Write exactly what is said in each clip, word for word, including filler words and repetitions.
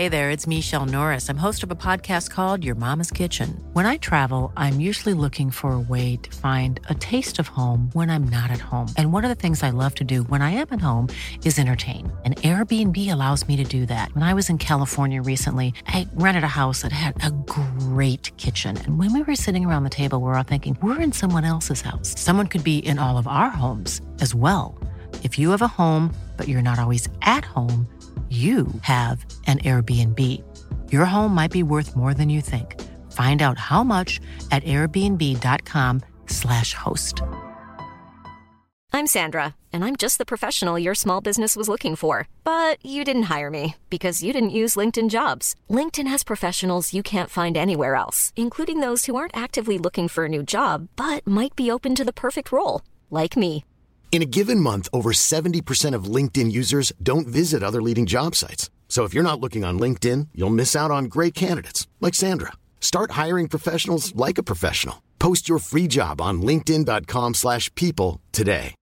Hey there, it's Michelle Norris. I'm host of a podcast called Your Mama's Kitchen. When I travel, I'm usually looking for a way to find a taste of home when I'm not at home. And one of the things I love to do when I am at home is entertain. And Airbnb allows me to do that. When I was in California recently, I rented a house that had a great kitchen. And when we were sitting around the table, we were all thinking, we're in someone else's house. Someone could be in all of our homes as well. If you have a home, but you're not always at home, you have an Airbnb. Your home might be worth more than you think. Find out how much at airbnb.com slash host. I'm Sandra, and I'm just the professional your small business was looking for. But you didn't hire me because you didn't use LinkedIn Jobs. LinkedIn has professionals you can't find anywhere else, including those who aren't actively looking for a new job, but might be open to the perfect role, like me. In a given month, over seventy percent of LinkedIn users don't visit other leading job sites. So if you're not looking on LinkedIn, you'll miss out on great candidates like Sandra. Start hiring professionals like a professional. Post your free job on linkedin.com slash people today.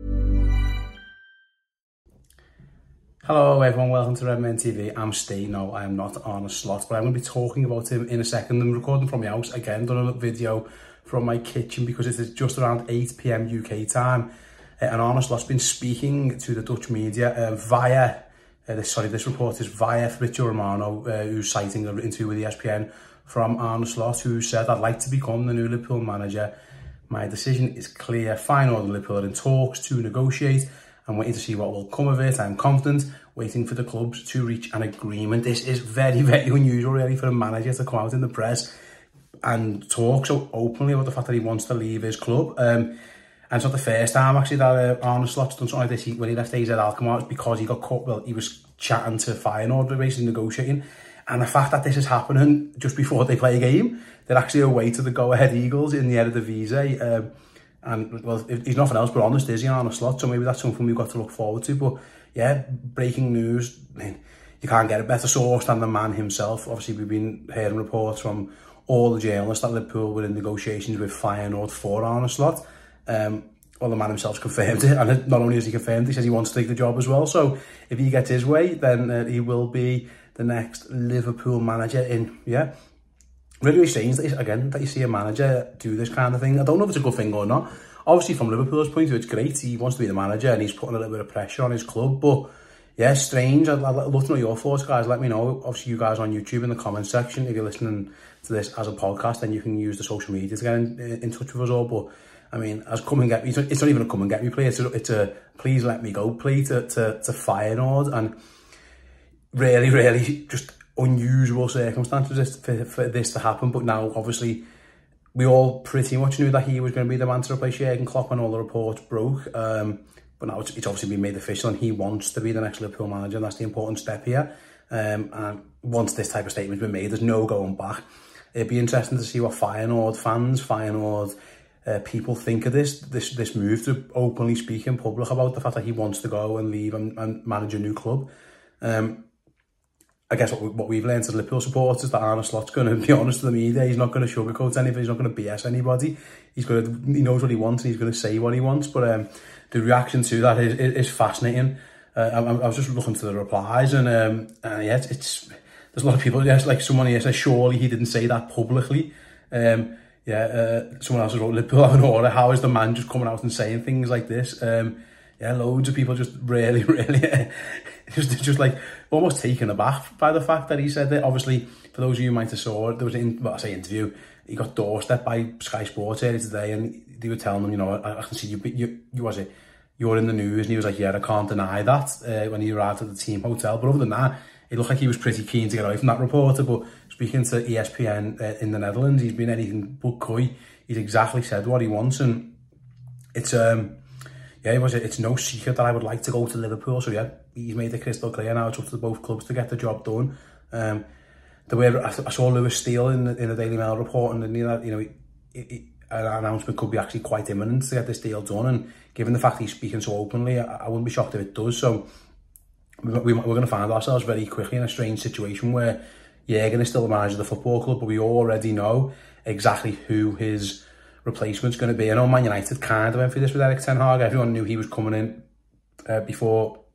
Hello everyone, welcome to Redmen T V. I'm Steve. No, I am not Arne Slot, but I'm going to be talking about him in a second. I'm recording from my house again, done a video from my kitchen because it is just around eight p m U K time. Uh, and Arne Slot's been speaking to the Dutch media uh, via, uh, this, sorry, this report is via Fabrizio Romano, uh, who's citing a interview with E S P N from Arne Slot, who said, "I'd like to become the new Liverpool manager. My decision is clear. Feyenoord and Liverpool are in talks to negotiate. I'm waiting to see what will come of it. I'm confident, waiting for the clubs to reach an agreement." This is very, very unusual, really, for a manager to come out in the press and talk so openly about the fact that he wants to leave his club. Um, and it's not the first time, actually, that uh, Arne Slot's done something like this. He, when he left A Z Alkmaar, it's because he got caught, well, he was chatting to Feyenoord, basically negotiating. And the fact that this is happening just before they play a game, they're actually away to the go-ahead Eagles in the Eredivisie. Um, and, well, he's nothing else but honest, is he, Arne Slot? So maybe that's something we've got to look forward to. But, yeah, breaking news. I mean, you can't get a better source than the man himself. Obviously, we've been hearing reports from all the journalists that Liverpool were in negotiations with Feyenoord for Arne Slot. Um, well, the man himself's confirmed it, and not only has he confirmed, he says he wants to take the job as well. So if he gets his way, then uh, he will be the next Liverpool manager in, yeah. Really strange, that, again, that you see a manager do this kind of thing. I don't know if it's a good thing or not. Obviously, from Liverpool's point of view, it's great. He wants to be the manager, and he's putting a little bit of pressure on his club. But, yeah, strange. I'd, I'd love to know your thoughts, guys. Let me know. Obviously, you guys on YouTube in the comments section. If you're listening to this as a podcast, then you can use the social media to get in, in touch with us all. But, I mean, as come and get me, it's not even a come and get me play. It's a, it's a please let me go play to, to, to Feyenoord. And really, really just unusual circumstances for, for this to happen. But now, obviously, we all pretty much knew that he was going to be the man to replace Jurgen Klopp when all the reports broke. Um, but now it's, it's obviously been made official, and he wants to be the next Liverpool manager, and that's the important step here. Um, and once this type of statement's been made, there's no going back. It'd be interesting to see what Feyenoord fans, Feyenoord uh, people think of this, this this move to openly speak in public about the fact that he wants to go and leave and, and manage a new club. Um, I guess what, we, what we've learned as Liverpool supporters is that Arne Slot's going to be honest to the media. He's not going to sugarcoat anything. He's not going to B S anybody. He's going to, he knows what he wants, and he's going to say what he wants. But um, the reaction to that is, is, is fascinating. Uh, I, I was just looking to the replies, and um, uh, yeah, it's, it's there's a lot of people. Yes, like someone here says, surely he didn't say that publicly. Um, yeah, uh, someone else has wrote, Liverpool have an order. How is the man just coming out and saying things like this? Um, yeah, loads of people just really, really, just just like almost taken aback by the fact that he said that. Obviously, for those of you who might have saw it, there was an, well, I say interview. He got doorstepped by Sky Sports earlier today, and they were telling him, you know, I, I can see you, you, you was it, you're in the news, and he was like, yeah, I can't deny that uh, when he arrived at the team hotel. But other than that, it looked like he was pretty keen to get away from that reporter. But speaking to E S P N uh, in the Netherlands, he's been anything but coy. He's exactly said what he wants, and it's um. Yeah, it was, it's no secret that I would like to go to Liverpool. So yeah, he's made it crystal clear now. It's up to both clubs to get the job done. Um, the way I, I saw Lewis Steele in the, in the Daily Mail report, and you know, you know, it, it, an announcement could be actually quite imminent to get this deal done. And given the fact he's speaking so openly, I, I wouldn't be shocked if it does. So we, we, we're going to find ourselves very quickly in a strange situation where Jurgen is still the manager of the football club, but we already know exactly who his replacement's going to be. I know Man United kind of went through this with Erik ten Hag. Everyone knew he was coming in uh, before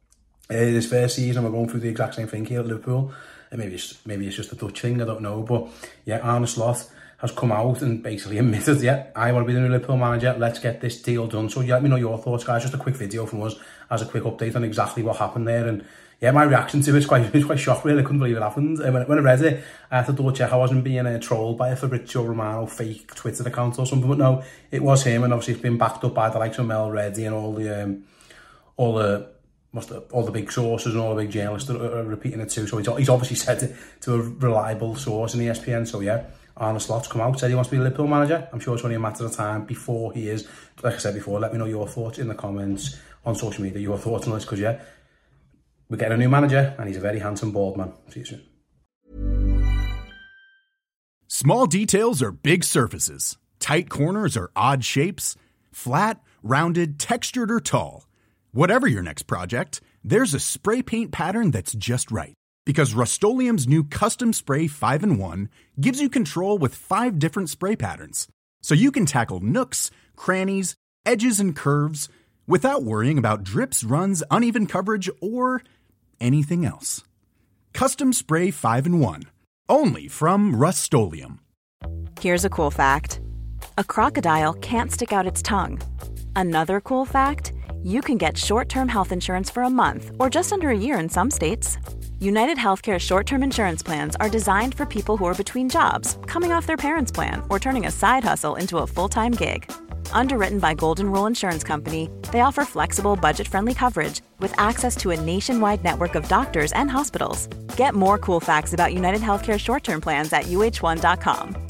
Uh, his first season, we're going through the exact same thing here at Liverpool. And maybe it's, maybe it's just a Dutch thing, I don't know. But yeah, Arne Slot has come out and basically admitted, yeah, I want to be the new Liverpool manager. Let's get this deal done. So yeah, let me know your thoughts, guys. Just a quick video from us as a quick update on exactly what happened there. And yeah, my reaction to it is quite, it's quite shocked, really. I couldn't believe it happened. And when, when I read it, I had to double check I wasn't being uh, trolled by a Fabrizio Romano fake Twitter account or something. But no, it was him. And obviously it's been backed up by the likes of Mel Reddy and all the, um, all the, what's the, all the big sources and all the big journalists that are, are repeating it too. So he's, he's obviously said it to a reliable source in E S P N. So yeah, Arne Slot's come out, said he wants to be a Liverpool manager. I'm sure it's only a matter of time before he is. Like I said before, let me know your thoughts in the comments on social media, your thoughts on this, because yeah, we're getting a new manager and he's a very handsome bald man. See you soon. Small details are big surfaces. Tight corners are odd shapes. Flat, rounded, textured, or tall. Whatever your next project, there's a spray paint pattern that's just right. Because Rust-Oleum's new Custom Spray five in one gives you control with five different spray patterns. So you can tackle nooks, crannies, edges, and curves without worrying about drips, runs, uneven coverage, or anything else. Custom Spray five in one. Only from Rust-Oleum. Here's a cool fact. A crocodile can't stick out its tongue. Another cool fact, you can get short-term health insurance for a month or just under a year in some states. United Healthcare short-term insurance plans are designed for people who are between jobs, coming off their parents' plan, or turning a side hustle into a full-time gig. Underwritten by Golden Rule Insurance Company, they offer flexible, budget-friendly coverage with access to a nationwide network of doctors and hospitals. Get more cool facts about United Healthcare short-term plans at U H one dot com.